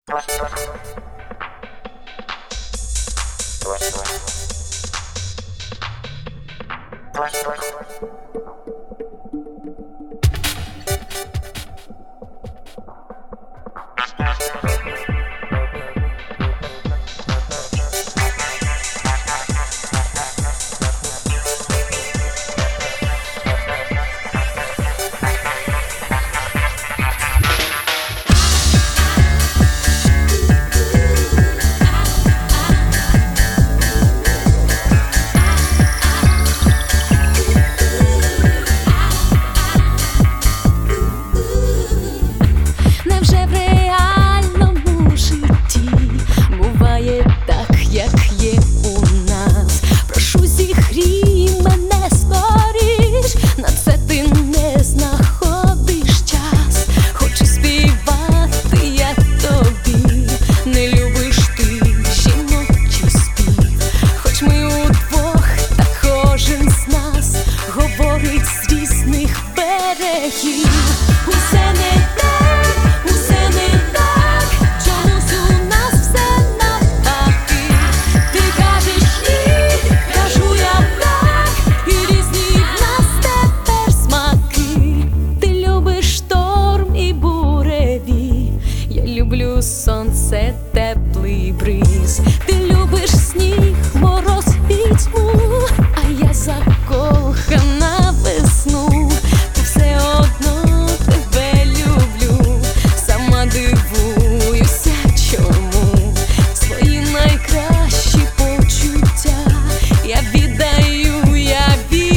Сонце, теплий бриз, ти любиш сніг, мороз і тьму, а я закохана весну, та все одно тебе люблю, сама дивуюся, чому свої найкращі почуття я віддаю, я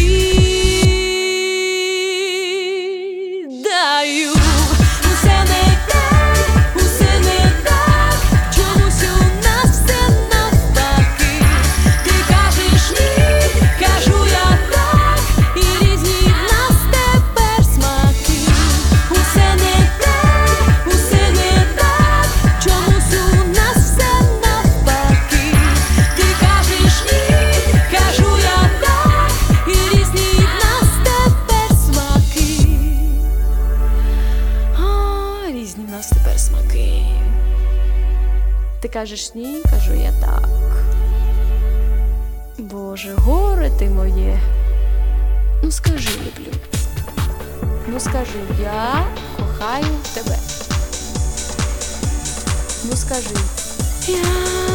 віддаю. Різні в нас тепер смаки. Ти кажеш ні, кажу я так. Боже, горе ти моє. Ну скажи, люблю. Ну скажи, я кохаю тебе. Ну скажи, я